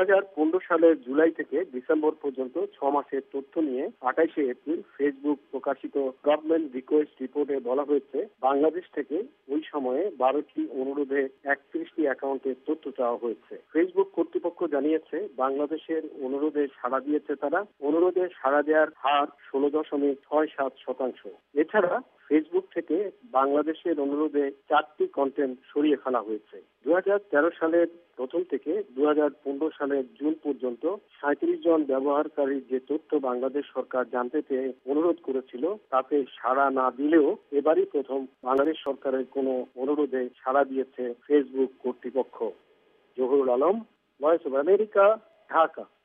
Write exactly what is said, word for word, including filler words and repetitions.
হাজার পনেরো সালের জুলাই থেকে ডিসেম্বর পর্যন্ত ছ মাসের তথ্য নিয়ে আঠাইশে এপ্রিল ফেসবুক প্রকাশিত গভর্নমেন্ট রিকোয়েস্ট রিপোর্টে বলা হয়েছে, বাংলাদেশ থেকে ওই সময়ে বারোটি অনুরোধে একত্রিশটি অ্যাকাউন্টের তথ্য চাওয়া হয়েছে। ফেসবুক কর্তৃপক্ষ জানিয়েছে, বাংলাদেশের অনুরোধে সাড়া দিয়েছে তারা। অনুরোধে সাড়া দেওয়ার হার ষোলো দশমিক ছয় সাত শতাংশ। এছাড়া ফেসবুক থেকে বাংলাদেশের অনুরোধে চারটি কন্টেন্ট সরিয়ে ফেলা হয়েছে। দু হাজার তেরো সালের প্রথম থেকে দু হাজার পনেরো সালের জুন পর্যন্ত সাঁত্রিশ জন ব্যবহারকারীর যে তথ্য বাংলাদেশ সরকার জানতে চেয়ে অনুরোধ করেছিল, তাতে সাড়া না দিলেও এবারই প্রথম বাংলাদেশ সরকারের কোনো অনুরোধে সাড়া দিয়েছে ফেসবুক কর্তৃপক্ষ। Zahurul Alam, Voice of America, Dhaka.